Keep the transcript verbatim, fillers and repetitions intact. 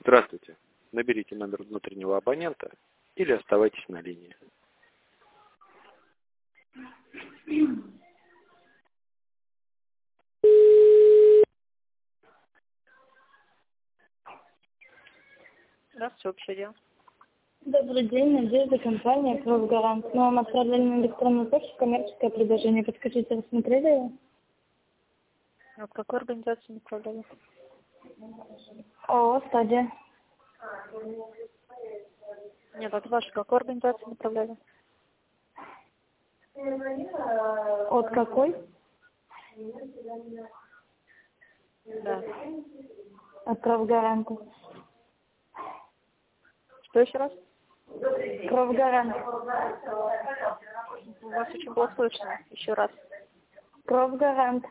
Здравствуйте. Наберите номер внутреннего абонента или оставайтесь на линии. Здравствуйте, общее дело. Добрый день, Надежда, компания «Профгарант». Мы вам отправили на электронную почту коммерческое предложение. Подскажите, вы смотрели его? А в какой организации направляли? ООО «Стадия». Нет, от вашей какой организации направляли? От какой? Да. От «Профгаранта». Что еще раз? «Профгарант». У вас очень было слышно. Еще раз. «Профгарант».